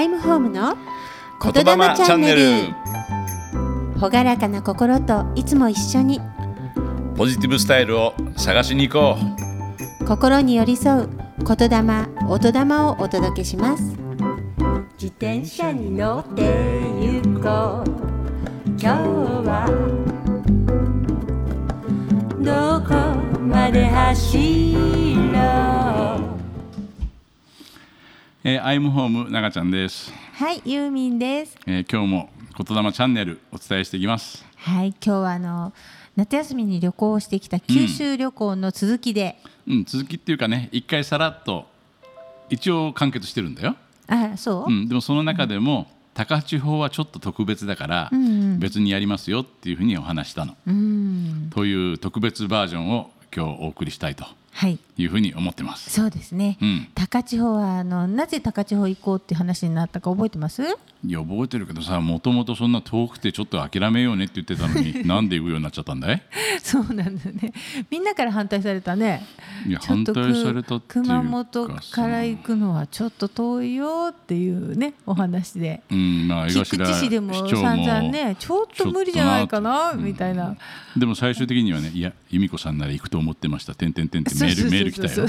イムホームの言霊チャンネル。 朗らかな心といつも一緒にポジティブスタイルを探しに行こう。心に寄り添う言霊音霊をお届けします。自転車に乗って行こう。今日はどこまで走ろう。 アイムホーム長ちゃんです。 はい、ユーミンです。 今日も言霊チャンネルお伝えしていきます。 はい、今日は夏休みに旅行をしてきた九州旅行の続きで、 続きっていうかね、一回さらっと一応完結してるんだよ。 あ、そう、 でもその中でも、高千穂はちょっと特別だから、別にやりますよっていうふうにお話したの、という特別バージョンを今日お送りしたいというふうに思ってます。 そうですね、高千穂はなぜ高千穂行こうって話になったか覚えてます？ いや、覚えてるけどさ、もともとそんな遠くてちょっと諦めようねって言ってたのになんで行くようになっちゃったんだい？ そうなんだね、みんなから反対されたね。 いや、反対されたっていうか、 熊本から行くのはちょっと遠いよっていうね、お話で、菊池市でも散々ね、ちょっと無理じゃないかなみたいな。 でも最終的にはね、いや、由美子さんなら行くと思ってましたってメール来たよ。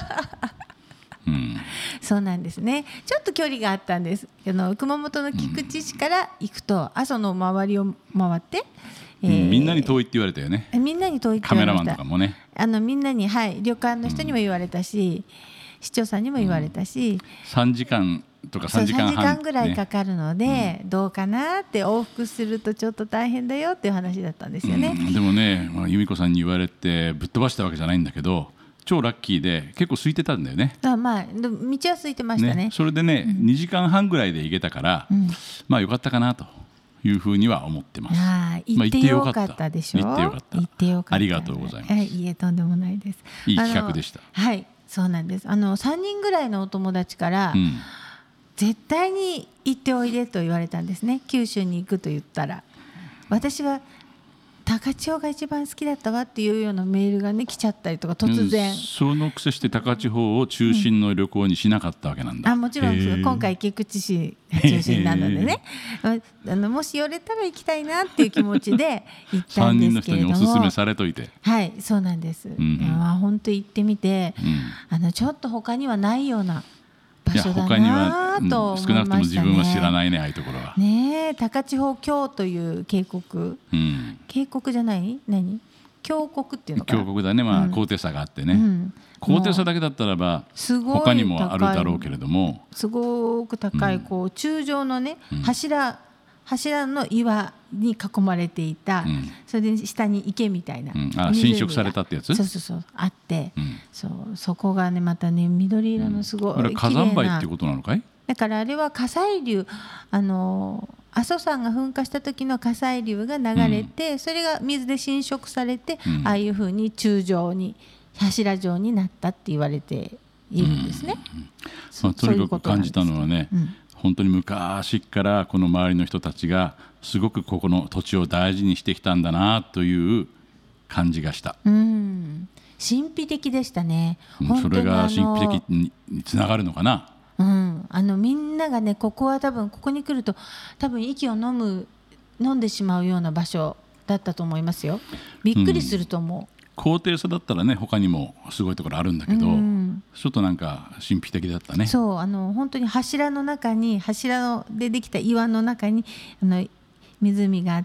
そうなんですね。ちょっと距離があったんです。熊本の菊池市から行くと、阿蘇の周りを回って、 みんなに遠いって言われたよね。 みんなに遠いって言われました。 カメラマンとかもね、 みんなに、旅館の人にも言われたし、市長さんにも言われたし、 3時間とか3時間半、 3時間ぐらいかかるので、どうかなって往復するとちょっと大変だよっていう話だったんですよね。 でもね、由美子さんに言われてぶっ飛ばしたわけじゃないんだけど、超ラッキーで結構空いてたんだよね。 道は空いてましたね。 それでね、2時間半ぐらいで行けたから、よかったかなというふうには思ってます。 行ってよかったでしょ。 行ってよかった。 行ってよかった。 ありがとうございます。 いえ、とんでもないです。 いい企画でした。 はい、そうなんです。3人ぐらいのお友達から、絶対に行っておいでと言われたんですね。九州に行くと言ったら、私は高千穂が一番好きだったわっていうようなメールがね来ちゃったりとか、突然、 そのくせして高千穂を中心の旅行にしなかったわけなんだ。 もちろん今回菊池市が中心なのでねもし寄れたら行きたいなっていう気持ちで行ったんですけれども、 3人の人にお勧めされといて。 はい、そうなんです。本当行ってみて、ちょっと他にはないような場所だなと思いましたね。 少なくとも自分は知らないね、ああいうところはね。高千穂峡という渓谷、渓谷じゃない、何、峡谷っていうのかな。 峡谷だね、高低差があってね、高低差だけだったらば他にもあるだろうけれども、 すごく高い、柱状のね、柱の岩に囲まれていた、それで下に池みたいな、 浸食されたってやつ、 そうあって、そこがねまたね緑色のすごい綺麗な、 火山灰っていうことなのかい？ だからあれは火砕流、阿蘇山が噴火した時の火砕流が流れて、それが水で浸食されて、ああいうふうに柱状に柱状になったって言われているんですね。 とにかく感じたのはね、本当に昔からこの周りの人たちがすごくここの土地を大事にしてきたんだなという感じがした。 神秘的でしたね。 それが神秘的につながるのかな。 みんながね、ここは多分ここに来ると多分息を飲んでしまうような場所だったと思いますよ。びっくりすると思う。 高低差だったらね、他にもすごいところあるんだけど、ちょっとなんか神秘的だったね。 そう、本当に柱でできた岩の中に湖があって、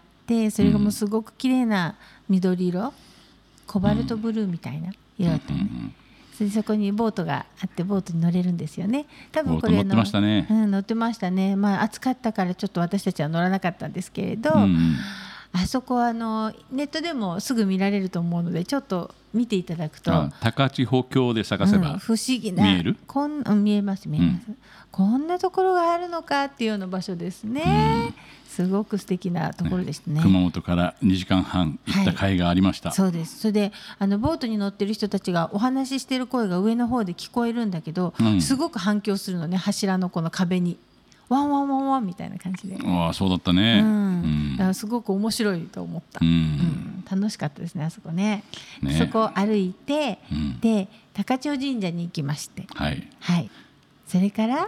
それがもうすごく綺麗な緑色、コバルトブルーみたいな色だったね。そこにボートがあって、ボートに乗れるんですよね。多分これ乗ってましたね。 乗ってましたね。暑かったからちょっと私たちは乗らなかったんですけれど、あそこはネットでもすぐ見られると思うので、ちょっと見ていただくと、 高千穂峡で探せば、 不思議な、 見える？ 見えます、こんなところがあるのかっていうような場所ですね。すごく素敵なところでしたね。 熊本から2時間半行った甲斐がありました。 そうです。それでボートに乗ってる人たちがお話ししてる声が上の方で聞こえるんだけど、すごく反響するのね、柱のこの壁にワンワンワンワンみたいな感じで。 そうだったね。 だからすごく面白いと思った。楽しかったですね、あそこね。そこを歩いて、で高千穂神社に行きまして、それから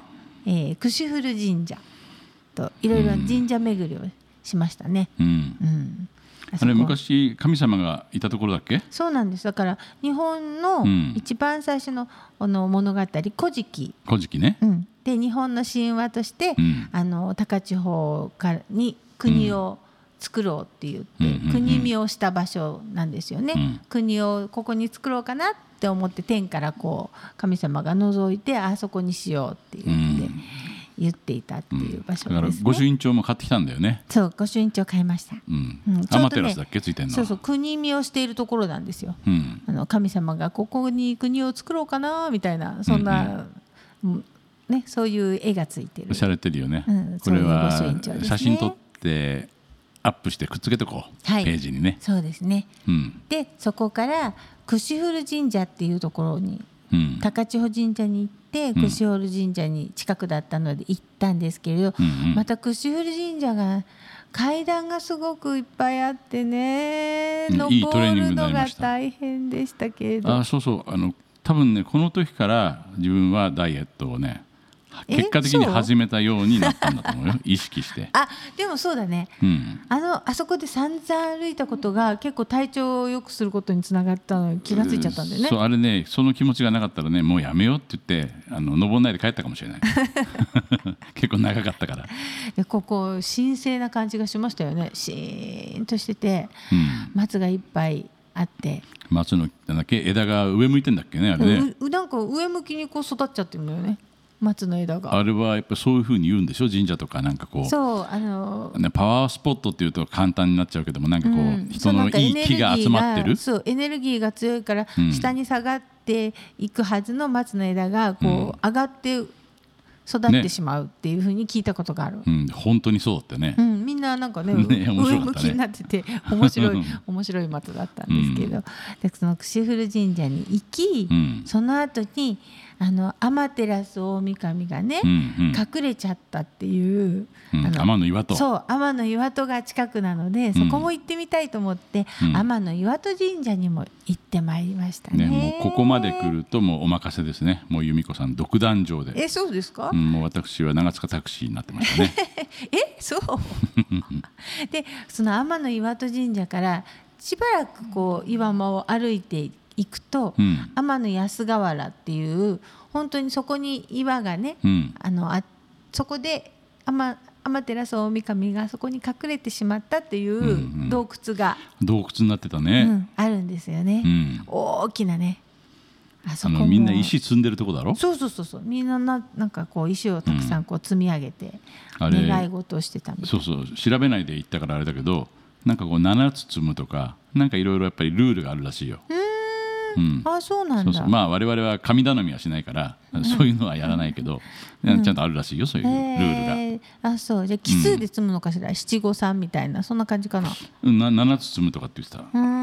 串古神社といろいろ神社巡りをしましたね。 あれ昔神様がいたところだっけ？ そうなんです。だから日本の一番最初の物語「古事記」 ね、 で日本の神話として、高千穂に国を作ろうって言って、国見をした場所なんですよね。国をここに作ろうかなって思って天からこう神様が覗いてあそこにしようって言っていたっていう場所ですね。 だから御朱印帳も買ってきたんだよね。 そう、御朱印帳買いました。 アマテラスだっけついてんの？ そうそう、国見をしているところなんですよ。神様がここに国を作ろうかなみたいな、そんな、ね、そういう絵がついてる。 しゃれてるよね。これは写真撮ってアップしてくっつけとこう、ページにね。 そうですね。でそこから串古神社っていうところに、高千穂神社に行って串古神社に近くだったので行ったんですけれど、また串古神社が階段がすごくいっぱいあってね、登るのが大変でしたけれど。 そうそう、多分ねこの時から自分はダイエットをね結果的に始めたようになったんだと思うよ。意識して。 でもそうだね、あそこで散々歩いたことが結構体調を良くすることにつながったのに気がついちゃったんだよね。 そう、あれね、その気持ちがなかったらね、もうやめようって言って登んないで帰ったかもしれない結構長かったから。 でここ神聖な感じがしましたよね。シーンとしてて、松がいっぱいあって、 松のなんだっけ、枝が上向いてんだっけね、あれね。 なんか上向きにこう育っちゃってるんだよね、松の枝が。 あれはやっぱりそういう風に言うんでしょ、神社とかなんかこう。 そう、 パワースポットっていうと簡単になっちゃうけども、なんかこう、人のいい気が集まってる。 そう、エネルギーが強いから下に下がっていくはずの松の枝がこう上がって育ってしまうっていう風に聞いたことがある。 本当にそうだったね。 みんななんかね、上向きになってて面白い松だったんですけど、でその串古神社に行き、その後に天照大神がね、隠れちゃったっていう、 天の岩戸。 そう、天の岩戸が近くなので、そこも行ってみたいと思って、天の岩戸神社にも行ってまいりましたね。 もうここまで来るともうお任せですね。もう由美子さん独壇場で。 そうですか？ もう私は長塚タクシーになってましたねそうでその天の岩戸神社からしばらくこう岩間を歩いていくと、天の安河原っていう本当にそこに岩がね、そこで天照大神がそこに隠れてしまったっていう洞窟が、 洞窟になってたね、 あるんですよね、大きなね。 みんな石積んでるとこだろ。 そうみんななんかこう石をたくさんこう積み上げて願い事をしてたみたいな。 そう調べないで行ったからあれだけど、なんかこう7つ積むとかなんかいろいろやっぱりルールがあるらしいよ。 そうなんだ。 まあ我々は神頼みはしないからそういうのはやらないけど、ちゃんとあるらしいよ、そういうルールが。 そうじゃあ奇数で積むのかしら、七五三みたいなそんな感じかな。 7つ積むとかって言ってた。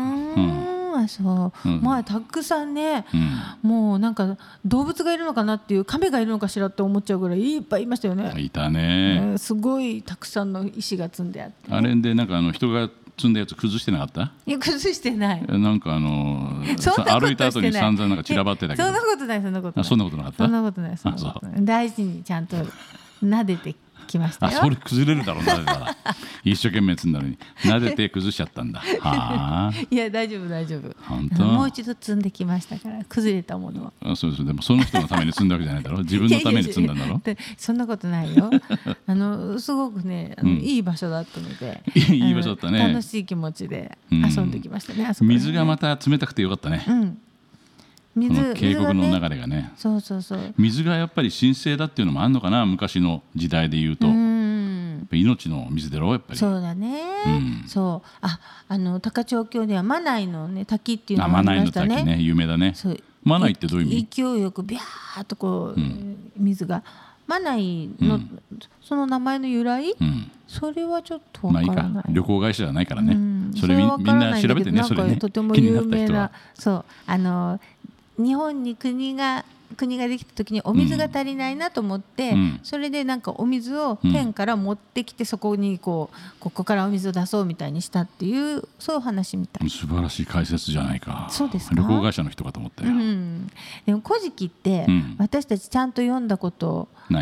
前たくさんね、もうなんか動物がいるのかなっていう、亀がいるのかしらって思っちゃうぐらいいっぱいいましたよね。 いたね、 すごいたくさんの石が積んであって、 あれでなんか人が積んだやつ崩してなかった？ いや崩してない。 なんか歩いた後に散々なんか散らばってたけど。 そんなことない。そんなことなかった。そんなことない。大事にちゃんと撫でてきましたよ。 それ崩れるだろうな一生懸命積んだのに撫でて崩しちゃったんだ。 いや大丈夫。 本当？ もう一度積んできましたから、崩れたものは。 そうでもその人のために積んだわけじゃないだろ。自分のために積んだんだろ。 そんなことないよ。すごくね、いい場所だったので、 いい場所だったね。 楽しい気持ちで遊んできましたね。 水がまた冷たくてよかったね。渓谷の流れがね。 そう水がやっぱり神聖だっていうのもあるのかな、昔の時代でいうと。命の水だろやっぱり。 そうだね。高千穂峡では真名井のね滝っていうのがありましたね。 真名井の滝ね、有名だね。真名井ってどういう意味？ 勢いよくビャーっとこう水が、真名井のその名前の由来、それはちょっとわからない。 旅行会社じゃないからね。それみんな調べてね。それね。 とても有名な、日本に国ができた時にお水が足りないなと思って、それでなんかお水を天から持ってきて、そこにここからお水を出そうみたいにしたっていう、そういう話みたい。 素晴らしい解説じゃないか。 そうですか。 旅行会社の人かと思ったよ。 でも古事記って私たちちゃんと読んだことない。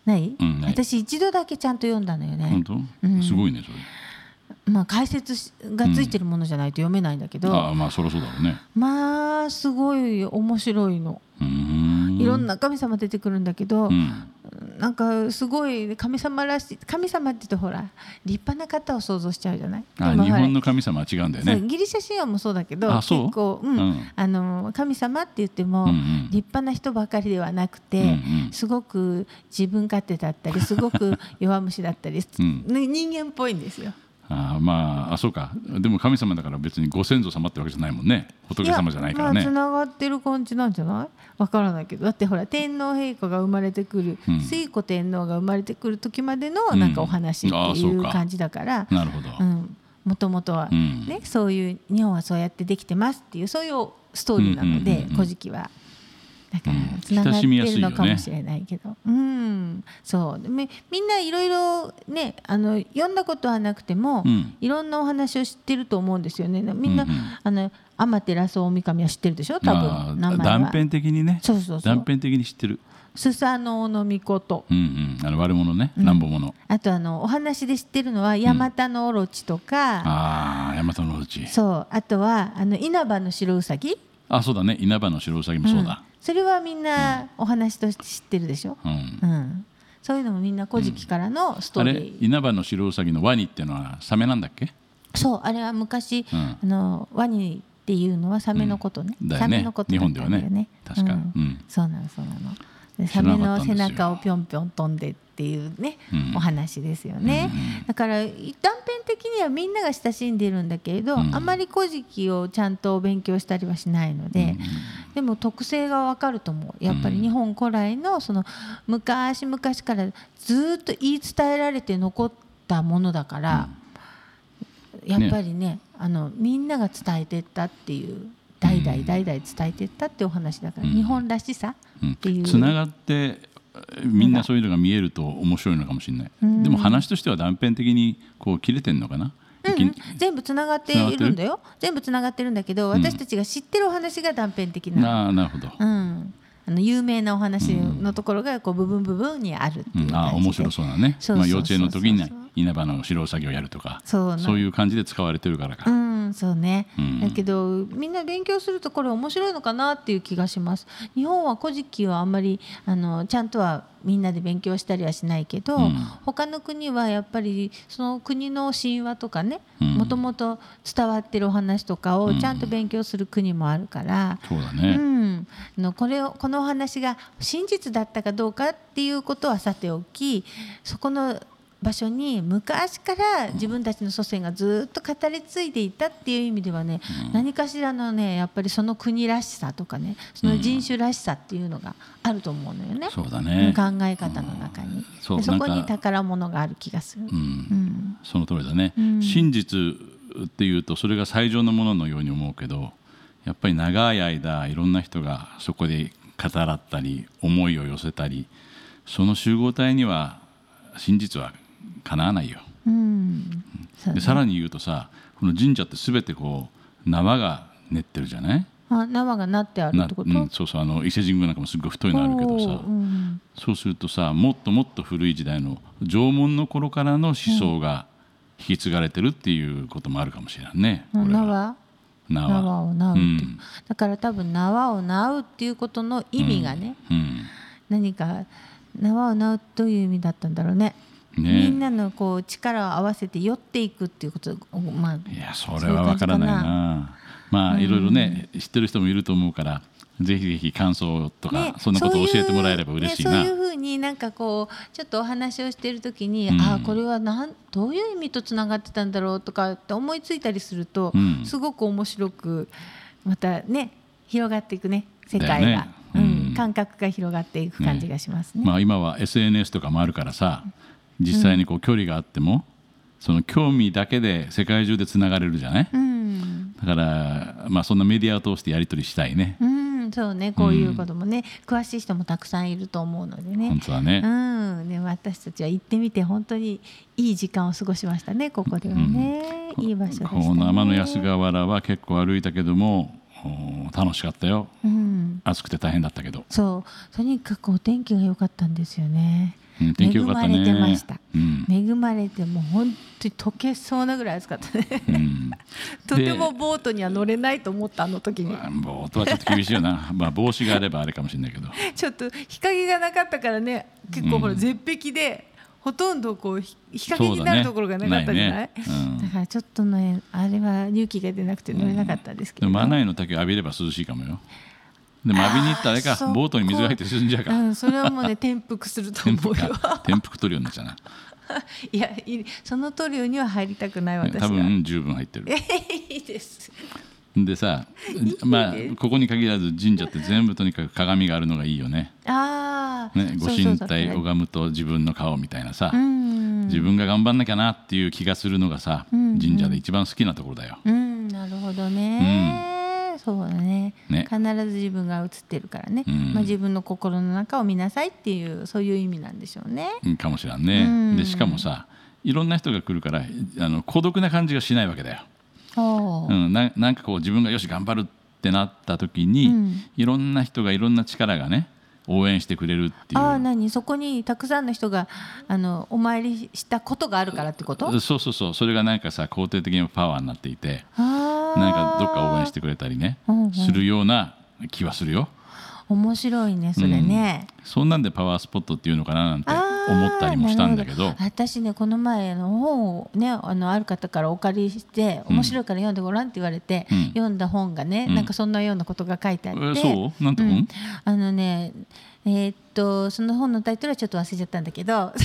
ない？私一度だけちゃんと読んだのよね。 本当？すごいねそれ。 解説がついてるものじゃないと読めないんだけど、 そりゃそうだろうね。 すごい面白いの。いろんな神様出てくるんだけど、なんかすごい神様らしい。神様って言うとほら立派な方を想像しちゃうじゃない。 日本の神様は違うんだよね。 ギリシャ神話もそうだけど、結構、神様って言っても、立派な人ばかりではなくて、すごく自分勝手だったりすごく弱虫だったり、人間っぽいんですよ。 そうか。でも神様だから別にご先祖様ってわけじゃないもんね。仏様じゃないからね。 つながってる感じなんじゃない？わからないけど、だってほら天皇陛下が生まれてくる、推古天皇が生まれてくる時までのなんかお話っていう感じだから、 なるほど。 もともとはね、そういう日本はそうやってできてますっていうそういうストーリーなので、古事記は。だからつながってるのかもしれないけど、そうみんないろいろね読んだことはなくても、いろんなお話を知ってると思うんですよね。みんな天照大神は知ってるでしょ、多分名前は。 断片的にね。断片的に知ってる。 スサノオノミコト、 悪者ね、乱暴者。 あとお話で知ってるのはヤマタノオロチとか、 ヤマタノオロチ。 そう、あとは稲葉の白うさぎ。 そうだね、稲葉の白うさぎもそうだ。 それはみんなお話として知ってるでしょ。そういうのもみんな古事記からのストーリー。 あれ稲葉の白うさぎのワニっていうのはサメなんだっけ？ そう、あれは昔、ワニっていうのはサメのことね。サメのことだったんだよね。日本ではね、 確か。 そうなのそうなの。サメの背中をぴょんぴょん飛んでっていうね、お話ですよね。だから断片的にはみんなが親しんでいるんだけれど、あまり古事記をちゃんと勉強したりはしないので、でも特性がわかると思う。やっぱり日本古来のその昔々からずっと言い伝えられて残ったものだから、やっぱりね、みんなが伝えていったっていう代々伝えていったっていうお話だから、日本らしさっていうつながってみんなそういうのが見えると面白いのかもしれない。でも話としては断片的にこう切れてんのかな。 全部つながっているんだよ。全部つながってるんだけど、私たちが知ってるお話が断片的な。 なるほど。 有名なお話のところがこう部分にあるっていう感じで。面白そうだね。幼稚園の時に稲葉の白うさぎをやるとか、そういう感じで使われてるからか。 そうね。だけどみんな勉強するとこれ面白いのかなっていう気がします。日本は古事記はあんまりちゃんとはみんなで勉強したりはしないけど、他の国はやっぱりその国の神話とかね、もともと伝わってるお話とかをちゃんと勉強する国もあるから、 そうだね。 このお話が真実だったかどうかっていうことはさておき、そこの場所に昔から自分たちの祖先がずっと語り継いでいたっていう意味ではね、何かしらのねやっぱりその国らしさとかね、その人種らしさっていうのがあると思うのよね。 そうだね。 考え方の中に、そこに宝物がある気がする。 その通りだね。真実っていうとそれが最上のもののように思うけど、やっぱり長い間いろんな人がそこで語らったり思いを寄せたり、その集合体には真実はかなわないよ。でさらに言うとさ、この神社って全てこう縄が練ってるじゃない。 縄がなってあるってこと？ そうそう、伊勢神宮なんかもすごい太いのあるけどさ、そうするとさ、もっともっと古い時代の縄文の頃からの思想が引き継がれてるっていうこともあるかもしれないね。 縄を縄うっていう、だから多分縄を縄うっていうことの意味がね、何か縄を縄うという意味だったんだろうね。みんなのこう力を合わせて寄っていくっていうこと、いやそれは分からないな。いろいろね、知ってる人もいると思うから、ぜひぜひ感想とか、そんなことを教えてもらえれば嬉しいな。 そういうふうになんかこうちょっとお話をしているときに、これはどういう意味とつながってたんだろうとかって思いついたりすると、すごく面白くまたね広がっていくね、世界が、感覚が広がっていく感じがしますね。 今は SNS とかもあるからさ、実際にこう距離があっても、その興味だけで世界中でつながれるじゃない。だからそんなメディアを通してやり取りしたいね。 そうね、こういうこともね、詳しい人もたくさんいると思うのでね。 本当だね。 で私たちは行ってみて本当にいい時間を過ごしましたね。ここではね、いい場所でしたね。 この天の安河原は結構歩いたけども楽しかったよ。暑くて大変だったけど。 そう、とにかくお天気が良かったんですよね。 天気良かったね。 恵まれてました、恵まれてもう本当に溶けそうなぐらい暑かったね、とてもボートには乗れないと思った、あの時に。 ボートはちょっと厳しいよな帽子があればあれかもしれないけどちょっと日陰がなかったからね、結構ほら絶壁で、ほとんどこう日陰になるところがなかったじゃない。だからちょっとね、あれは勇気が出なくて乗れなかったんですけど、 真名井の滝を浴びれば涼しいかもよ。でも浴びに行ったらあれか、ボートに水が入って沈んじゃうか、 それはもうね転覆すると思うよ転覆塗料になっちゃうな。 いや、その塗料には入りたくない、私は。 多分十分入ってる。 いいですでさ、ここに限らず神社って全部とにかく鏡があるのがいいよね。ご神体拝むと自分の顔みたいなさ、自分が頑張んなきゃなっていう気がするのがさ、神社で一番好きなところだよ。 なるほどね、そうだね、必ず自分が映ってるからね、自分の心の中を見なさいっていう、そういう意味なんでしょうね。 かもしれんね。でしかもさ、いろんな人が来るから孤独な感じがしないわけだよ。なんかこう自分がよし頑張るってなった時に、いろんな人がいろんな力がね応援してくれるっていう。 そこにたくさんの人がお参りしたことがあるからってこと？ そう、それがなんかさ肯定的なパワーになっていて、なんかどっか応援してくれたりね、するような気はするよ。 面白いね、それね。 そんなんでパワースポットっていうのかななんて思ったりもしたんだけど、 私ね、この前本をねある方からお借りして面白いから読んでごらんって言われて、読んだ本がね、なんかそんなようなことが書いてあって、 そうなんて本？ その本のタイトルはちょっと忘れちゃったんだけど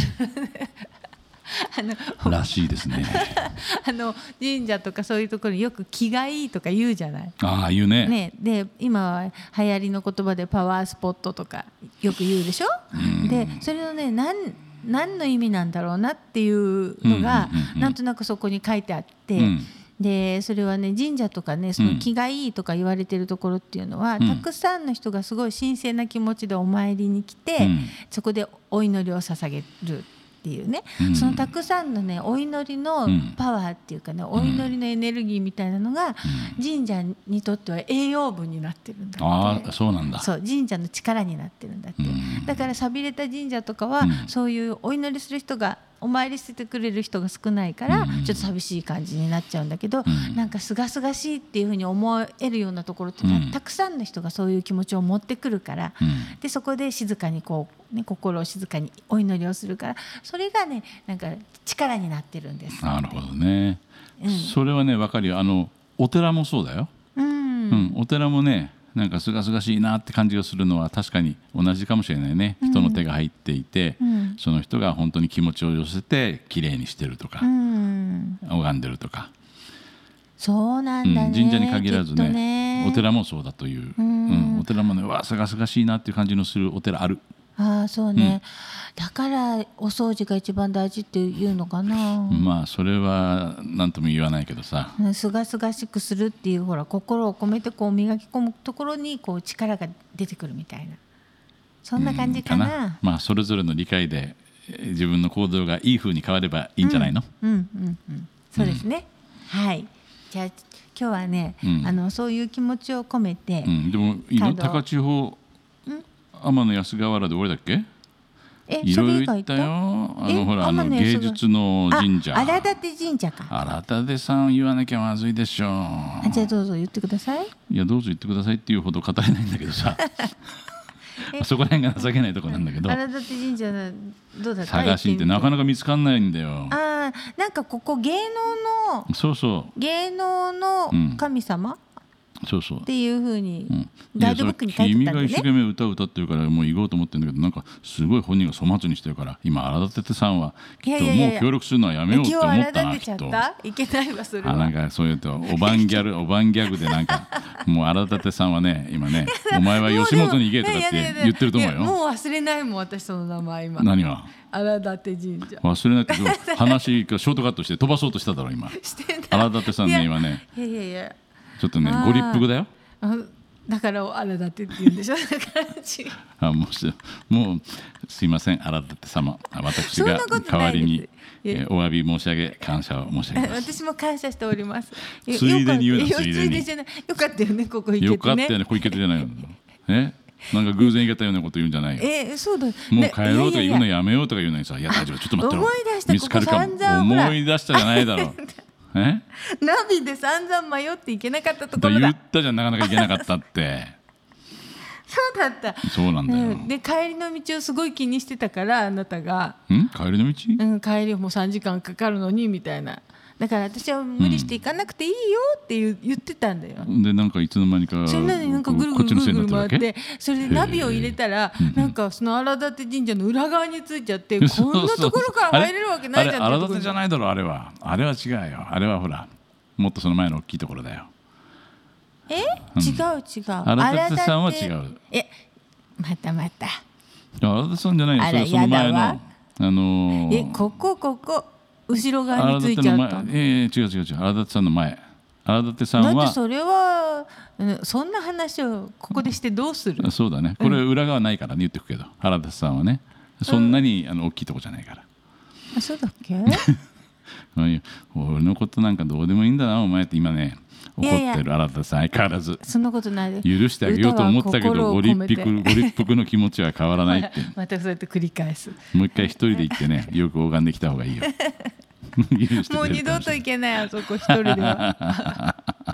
らしいですね神社とかそういうところによく気がいいとか言うじゃない。 言うね。 で今は流行りの言葉でパワースポットとかよく言うでしょ。でそれのね何の意味なんだろうなっていうのがなんとなくそこに書いてあって、でそれはね、神社とかね、その気がいいとか言われてるところっていうのは、たくさんの人がすごい神聖な気持ちでお参りに来て、そこでお祈りを捧げるっていうね、そのたくさんのねお祈りのパワーっていうかね、お祈りのエネルギーみたいなのが神社にとっては栄養分になってるんだって。 そうなんだ。 そう、神社の力になってるんだって。だから寂れた神社とかは、そういうお祈りする人がお参りしてくれる人が少ないから、ちょっと寂しい感じになっちゃうんだけど、なんかすがすがしいっていうふうに思えるようなところっていうのは、たくさんの人がそういう気持ちを持ってくるから、でそこで静かにこう、ね、心を静かにお祈りをするから、それがねなんか力になってるんです。 なるほどね、それはね分かるよ。お寺もそうだよ、お寺もねなんかすがすがしいなって感じがするのは確かに同じかもしれないね。人の手が入っていて、その人が本当に気持ちを寄せてきれいにしてるとか、拝んでるとか。 そうなんだね、 神社に限らず ねお寺もそうだという、お寺もねすがすがしいなっていう感じのするお寺ある。 そうね、だからお掃除が一番大事っていうのかな。 それは何とも言わないけどさ、 すがすがしくするっていう、ほら心を込めてこう磨き込むところにこう力が出てくるみたいな、そんな感じかな。 それぞれの理解で自分の行動がいい風に変わればいいんじゃないの。 そうですね、はい。じゃあ今日はね、そういう気持ちを込めて、 でもいいの？高千穂天野安河原で俺だっけ？いろいろ行ったよ。ほら芸術の神社、 荒立神社か。 荒立さん言わなきゃまずいでしょ。 じゃあどうぞ言ってください。 いやどうぞ言ってくださいっていうほど語れないんだけどさそこら辺が情けないところなんだけど、 荒立神社どうだった？ 探しにってなかなか見つかんないんだよ。 なんかここ芸能の神様、っていう風にガイドブックに書いてたんでね。君が一生懸命歌を歌ってるからもう行こうと思ってるんだけど、なんかすごい本人が粗末にしてるから、今荒立さんはきっともう協力するのはやめようって思ったな。きっといけないわそれは。 なんかそういうとおばんギャグでなんかもう荒立さんはね今ねお前は吉本に行けとかって言ってると思うよ。 もう忘れないもん私その名前今。 何が？ 荒立神社。 忘れないけど話がショートカットして飛ばそうとしただろ今。荒立さんね今ね。いやちょっとねご立腹だよ。 だから荒立って言うんでしょ。 もうすいません荒立様、私が代わりにお詫び申し上げ感謝を申し上げます。 私も感謝しております。 ついでに言うな。ついでにじゃない。よかったよねここ行けてね。 よかったよねここ行けてじゃないの。 なんか偶然言い方ようなこと言うんじゃないよ。 そうだ。 もう帰ろうとか言うのやめようとか言うのにさ、いや大丈夫、ちょっと待ってろ、 思い出した見つかるかも。 ここ散々 思い出したじゃないだろうナビで散々迷っていけなかったところだ。 言ったじゃん、なかなか行けなかったってそうだった。 そうなんだよ、 で帰りの道をすごい気にしてたから、あなたが帰りの道、 帰りも3時間かかるのにみたいな。だから私は無理して行かなくていいよって言ってたんだよ。 でなんかいつの間にかそれなのになんかぐるぐるぐるぐる回って、それでナビを入れたらなんかその荒立神社の裏側についちゃって、こんなところから入れるわけないじゃん。 荒立じゃないだろ、あれは違うよ。あれはほらもっとその前の大きいところだよ。 違う荒立さんは違う。 また荒立さんじゃないよ、その前のここ後ろ側についちゃった。 違う荒立さんの前。荒立さんはだってそれはそんな話をここでしてどうする。 そうだね、これ裏側ないからね、言ってくけど、荒立さんはねそんなに大きいとこじゃないから。 そうだっけ俺のことなんかどうでもいいんだなお前って今ね怒ってる荒立さん、相変わらず。 そんなことないで許してあげようと思ったけど、ご立腹の気持ちは変わらないってまたそうやって繰り返す。 もう一回一人で行ってね、よく拝んできた方がいいよもう二度と行けない、あそこ一人では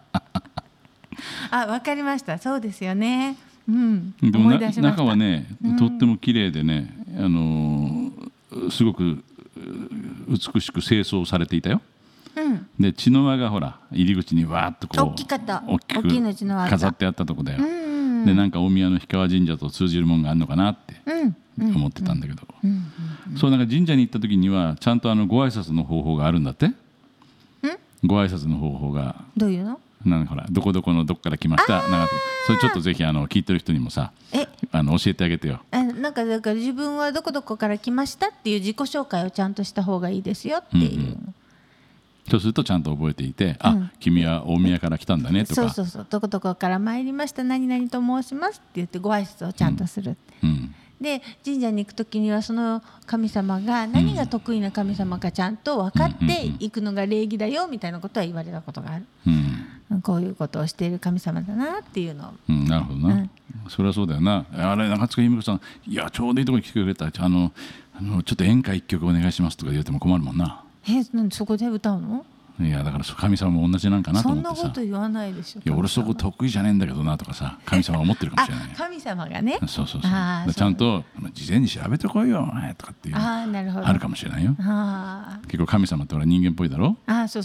わかりました。そうですよね。 でも中はねとっても綺麗でね、すごく美しく清掃されていたよ。で茅の輪がほら入り口にわーっとこう大きかった。 大きく飾ってあったとこだよ。でなんか大宮の氷川神社と通じるもんがあるのかなって思ってたんだけど、そうなんか神社に行った時にはちゃんとご挨拶の方法があるんだって。ご挨拶の方法がどういうの？ なんかほらどこどこのどっから来ました。なんかそれちょっとぜひ聞いてる人にもさ教えてあげてよ。 なんかだから自分はどこどこから来ましたっていう自己紹介をちゃんとした方がいいですよっていう。 そうするとちゃんと覚えていて、君は大宮から来たんだねとか、 そうどこどこから参りました何々と申しますって言ってご挨拶をちゃんとするって。で神社に行く時にはその神様が何が得意な神様かちゃんと分かっていくのが礼儀だよみたいなことは言われたことがある。こういうことをしている神様だなっていうのを。 なるほどな。それはそうだよな。あれ中塚由美子さん、いやちょうどいいところに来てくれた。ちょっと演歌一曲お願いしますとか言われても困るもんな。 なんでそこで歌うの？ いやだから神様も同じなんかなと思ってさ。 そんなこと言わないでしょ。 いや俺そこ得意じゃねえんだけどなとかさ、神様は思ってるかもしれない。 神様がね。 そうちゃんと事前に調べてこいよとかっていうあるかもしれないよ。結構神様って俺人間っぽいだろ。 そう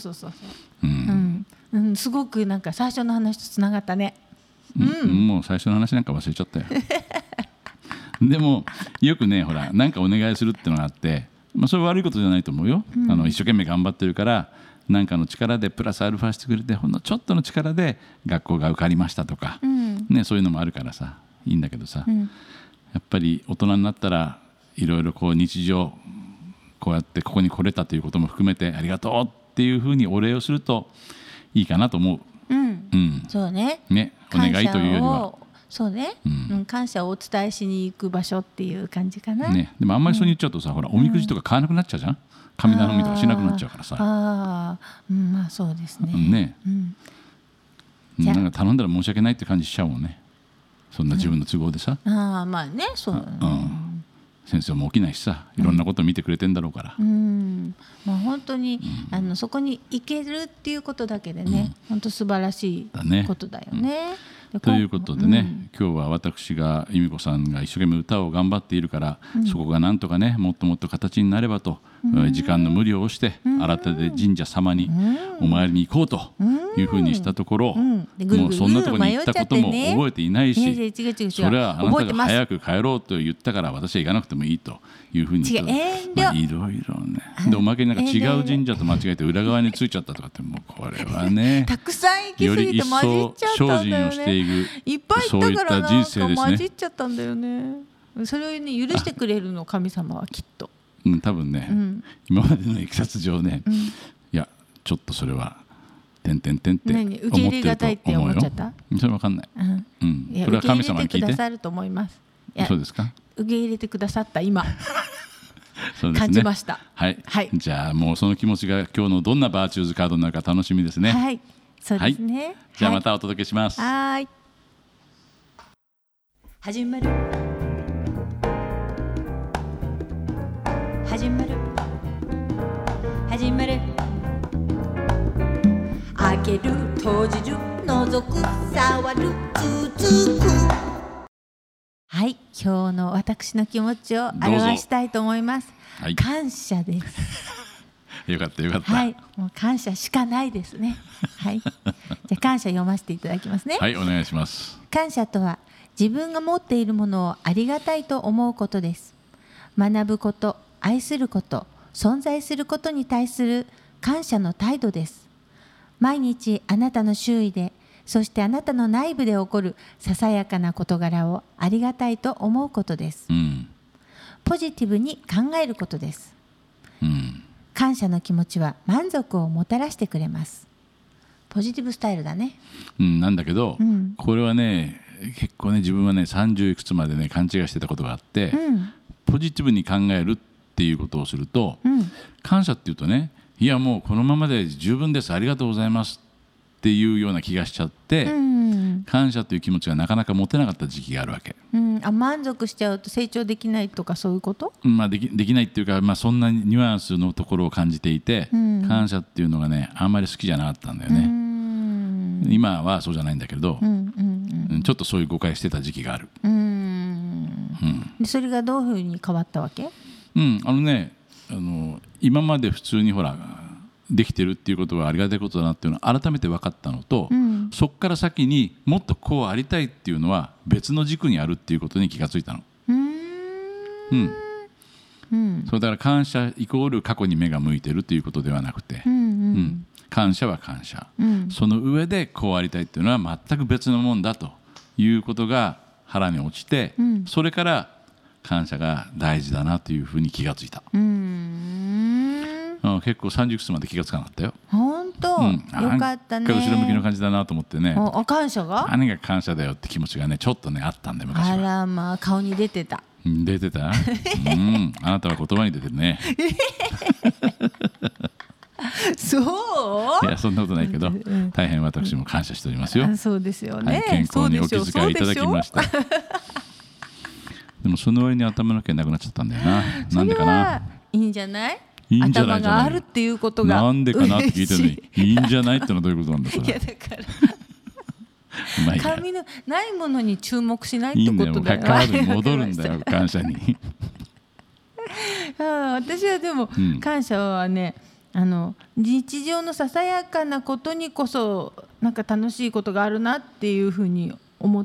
すごくなんか最初の話とつながったね。 もう最初の話なんか忘れちゃったよでもよくねほらなんかお願いするってのがあって、それ悪いことじゃないと思うよ。一生懸命頑張ってるから何かの力でプラスアルファしてくれて、ほんのちょっとの力で学校が受かりましたとか、そういうのもあるからさいいんだけどさ、やっぱり大人になったらいろいろこう日常こうやってここに来れたということも含めてありがとうっていうふうにお礼をするといいかなと思う。そうね。お願いというよりは。 そうね、感謝をお伝えしに行く場所っていう感じかな。 でもあんまりそう言っちゃうとさ、ほらおみくじとか買わなくなっちゃうじゃん。神頼みとかしなくなっちゃうからさ。 そうですね。 なんか頼んだら申し訳ないって感じしちゃうもんね。そんな自分の都合でさ。 そうだね。 先生も起きないしさ、いろんなこと見てくれてんだろうから。 本当にそこに行けるっていうことだけでね、本当素晴らしいことだよね。 ということでね、今日は私が由美子さんが一生懸命歌を頑張っているから、そこがなんとかねもっともっと形になればと、時間の無理をして、新手で神社様にお参りに行こうというふうにしたところ、もうそんなところに行ったことも覚えていないし、それはあなたが早く帰ろうと言ったから私は行かなくてもいいというふうに言ったいろいろね。でおまけになんか違う神社と間違えて裏側についちゃったとかって、もうこれはねたくさん行き過ぎて混じっちゃったんだよね。 精進をしていく、 いっぱい行ったからそういった人生ですね。 混じっちゃったんだよね。それをね許してくれるの神様はきっと。 多分ね、今までのいきさつ上ね、いやちょっとそれはてんてんてんって思ってると思うよ。受け入れがたいって思っちゃった。それは分かんない。これは神様に聞いて。受け入れてくださると思います。そうですか。受け入れてくださった今そうですね、感じました。はい。じゃあもうその気持ちが今日のどんなバーチューズカードになるか楽しみですね。はい。そうですね。じゃあまたお届けします。はい。 始まる始まる始まる開ける閉じる覗く触る続く。はい、今日の私の気持ちを表したいと思います。はい、感謝ですよかったよかった。 はい、もう感謝しかないですね。はい、じゃあ感謝読ませていただきますね。 はい、お願いします。 感謝とは自分が持っているものをありがたいと思うことです。学ぶこと、愛すること、存在することに対する感謝の態度です。毎日あなたの周囲で、そしてあなたの内部で起こるささやかな事柄をありがたいと思うことです。ポジティブに考えることです。感謝の気持ちは満足をもたらしてくれます。ポジティブスタイルだね。 なんだけど、これはね、結構ね、自分はね30いくつまでね勘違いしてたことがあって、ポジティブに考えるっていうことをすると、感謝っていうとね、いやもうこのままで十分です、ありがとうございますっていうような気がしちゃって、感謝という気持ちがなかなか持てなかった時期があるわけ。 満足しちゃうと成長できないとかそういうこと？ できないっていうか、そんなニュアンスのところを感じていて、感謝っていうのがねあんまり好きじゃなかったんだよね。今はそうじゃないんだけど、ちょっとそういう誤解してた時期がある。 でそれがどういうふうに変わったわけ？ 今まで普通にほらできてるっていうことはありがたいことだなっていうのを改めて分かったのと、そこから先にもっとこうありたいっていうのは別の軸にあるっていうことに気がついたの。そうだから感謝イコール過去に目が向いてるということではなくて、感謝は感謝、その上でこうありたいっていうのは全く別のもんだということが腹に落ちて、それから感謝が大事だなというふうに気がついた。結構30いくつまで気がつかなかったよ。 本当、よかったね。 後ろ向きの感じだなと思ってね。 感謝が何が感謝だよって気持ちがねちょっとねあったんで昔は。 あらまあ顔に出てた。 出てた？あなたは言葉に出てるね。 そう？ いやそんなことないけど、大変私も感謝しておりますよ。 そうですよね。 健康にお気遣いいただきました。でもその割に頭の毛なくなっちゃったんだよな。なんでかな。 いいんじゃない？ 頭があるっていうことがなんでかなって聞いてるのにいいんじゃないってのはどういうことなんだそれ。 いやだから髪のないものに注目しないってことだよ。 カードに戻るんだよ感謝に。 私はでも、感謝はね日常のささやかなことにこそなんか楽しいことがあるなっていうふうに思って、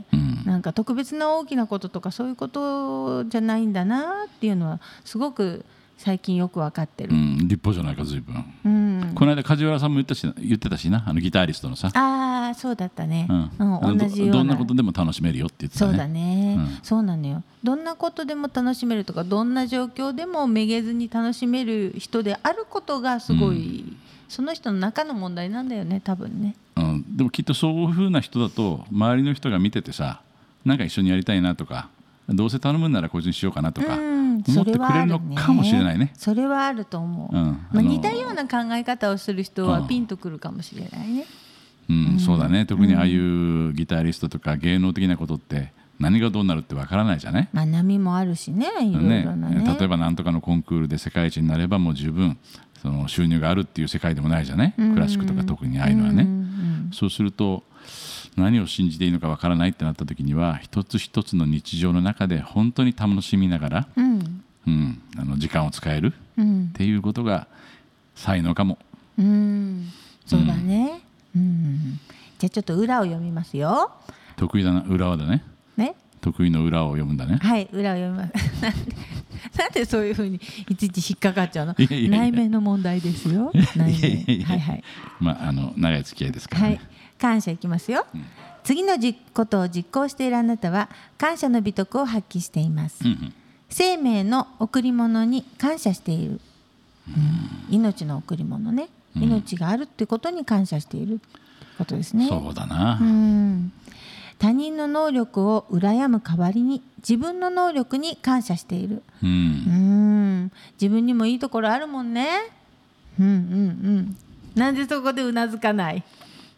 なんか特別な大きなこととかそういうことじゃないんだなっていうのはすごく最近よく分かってる。 立派じゃないか随分。この間梶原さんも言ってたしな、ギタリストのさ。 そうだったね。同じようなどんなことでも楽しめるよって言ってたね。 そうだね。そうなのよ。どんなことでも楽しめるとか、どんな状況でもめげずに楽しめる人であることがすごい、その人の中の問題なんだよね多分ね。 でもきっとそういう風な人だと周りの人が見ててさ、なんか一緒にやりたいなとか、どうせ頼むんならこいつにしようかなとか思ってくれるのかもしれないね。 それはあると思う。似たような考え方をする人はピンとくるかもしれないね。 そうだね。特にああいうギタリストとか芸能的なことって何がどうなるってわからないじゃね。 波もあるしね、いろいろなね。 例えば何とかのコンクールで世界一になればもう十分その収入があるっていう世界でもないじゃね。クラシックとか特にああいうのはね。そうすると何を信じていいのかわからないってなった時には、一つ一つの日常の中で本当に楽しみながら、時間を使えるっていうことが才能かも。 そうだね。じゃあちょっと裏を読みますよ。 得意だな、裏はだね。得意の裏を読むんだね。 はい、裏を読みます。なんでそういうふうにいちいち引っかかっちゃうの？内面の問題ですよ。内面。はいはい。 長い付き合いですからね。 感謝いきますよ。次のことを実行しているあなたは感謝の美徳を発揮しています。生命の贈り物に感謝している。命の贈り物ね。命があるってことに感謝しているってことですね。 そうだな。 他人の能力を羨む代わりに自分の能力に感謝している。自分にもいいところあるもんね。なんでそこでうなずかない？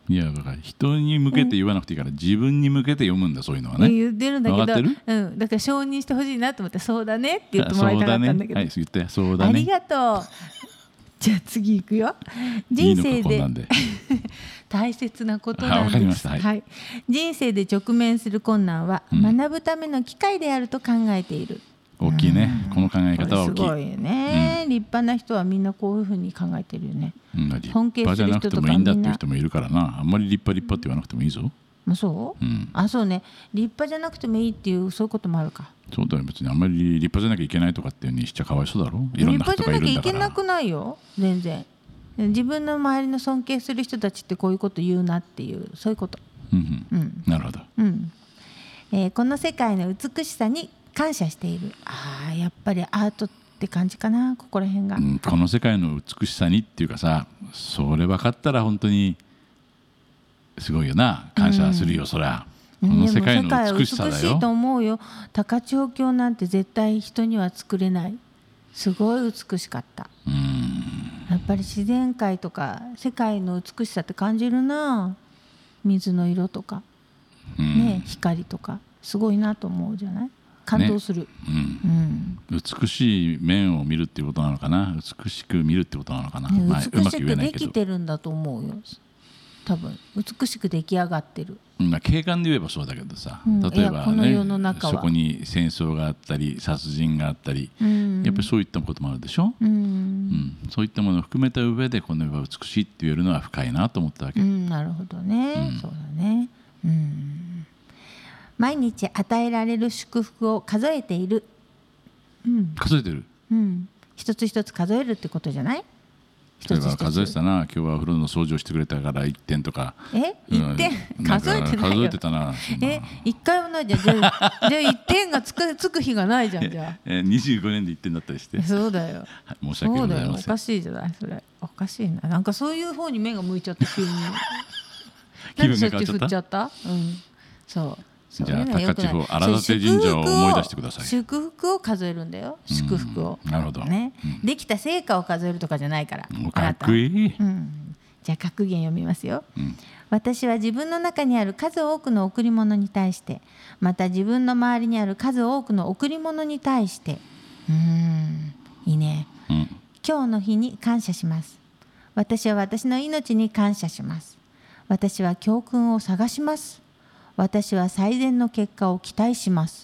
いやだから人に向けて言わなくていいから、自分に向けて読むんだ、そういうのはね。 言ってるんだけど、 分かってる？だから承認してほしいなと思って、そうだねって言ってもらいたかったんだけど、 はい、言って、そうだね。 ありがとう。じゃあ次行くよ。人生で大切なことなんです。 わかりました。 はい。人生で直面する困難は学ぶための機会であると考えている。 大きいね、この考え方は大きい。 すごいね、立派な人はみんなこういうふうに考えてるよね。 尊敬する人とかみんな。立派じゃなくてもいいんだっていう人もいるからな。あんまり立派って言わなくてもいいぞ。 そう？そうね。立派じゃなくてもいいっていう、そういうこともあるか。 そうだよ、別にあんまり立派じゃなきゃいけないとかっていうにしちゃかわいそうだろ。いろんな人がいるんだから。立派じゃなきゃいけなくないよ、全然。自分の周りの尊敬する人たちってこういうこと言うなっていう、そういうこと。 なるほど。 この世界の美しさに感謝している。やっぱりアートって感じかな、ここら辺が。 この世界の美しさにっていうかさ、それ分かったら本当にすごいよな。感謝するよ、そりゃ。この世界の美しさだよ。 美しいと思うよ。高千穂峡なんて絶対人には作れない。すごい美しかった。やっぱり自然界とか世界の美しさって感じるな。水の色とか、光とかすごいなと思うじゃない。感動する、 美しい面を見るっていうことなのかな。美しく見るってことなのかな。 美しくできてるんだと思うよ。多分美しく出来上がってる。 景観で言えばそうだけどさ、例えばね、そこに戦争があったり殺人があったり、やっぱりそういったこともあるでしょ。そういったものを含めた上でこの世は美しいって言えるのは深いなと思ったわけ。 なるほどね、そうだね。毎日与えられる祝福を数えている。 数えてる。 一つ一つ数えるってことじゃない。 例えば数えてたな、今日はお風呂の掃除をしてくれたから1点とか。 1点数えてないよ。 数えてたな。 1回もないじゃん。じゃあ1点がつく日がないじゃん。じゃあ 25年で1点だったりして。 そうだよ。 申し訳ございません。 おかしいじゃないそれ。おかしいな。なんかそういう方に目が向いちゃって急に。 気分が変わっちゃった。 振っちゃった。そう。 じゃあ高千穂荒立神社を思い出してください。 祝福を数えるんだよ。祝福を。 なるほど。 できた成果を数えるとかじゃないから。 かっこいい。 じゃあ格言読みますよ。私は自分の中にある数多くの贈り物に対して、また自分の周りにある数多くの贈り物に対して、いいね。今日の日に感謝します。私は私の命に感謝します。私は教訓を探します。私は最善の結果を期待します。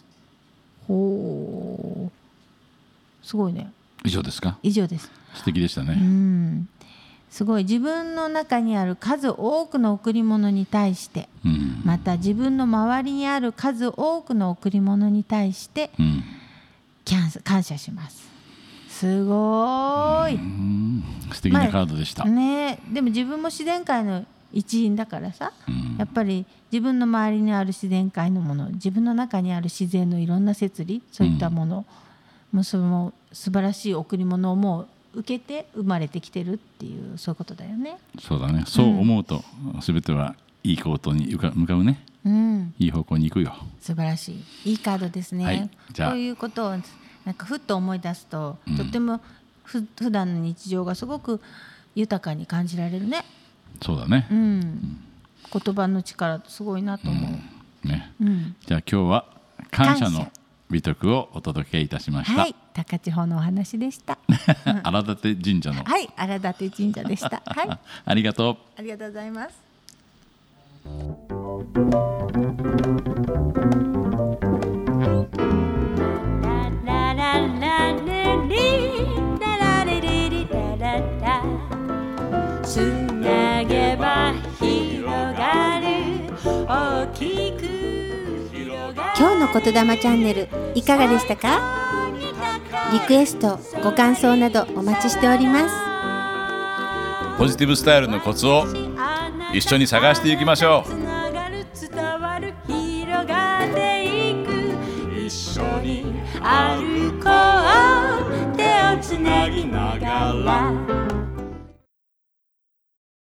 すごいね。 以上ですか。 以上です。 素敵でしたね。 すごい。自分の中にある数多くの贈り物に対して、また自分の周りにある数多くの贈り物に対して、感謝します。すごい。 素敵なカードでした。 でも自分も自然界の一員だからさ、やっぱり自分の周りにある自然界のもの、自分の中にある自然のいろんな摂理、そういったもの、もうその素晴らしい贈り物をもう受けて生まれてきてるっていう、そういうことだよね。 そうだね。そう思うと、全てはいいことに向かうね。いい方向に行くよ。 素晴らしい。いいカードですね。こういうことをなんかふっと思い出すと、とても普段の日常がすごく豊かに感じられるね。 そうだね。 言葉の力すごいなと思う。 じゃあ今日は感謝の美徳をお届けいたしました。 高千穂のお話でした。 荒立神社の。 荒立神社でした。 ありがとう。 ありがとうございます。つなげば広がる大きく広がる。今日の言霊チャンネルいかがでしたか？リクエスト、ご感想などお待ちしております。 ポジティブスタイルのコツを一緒に探していきましょう。 伝わる広がっていく、一緒に歩こう、手をつなぎながら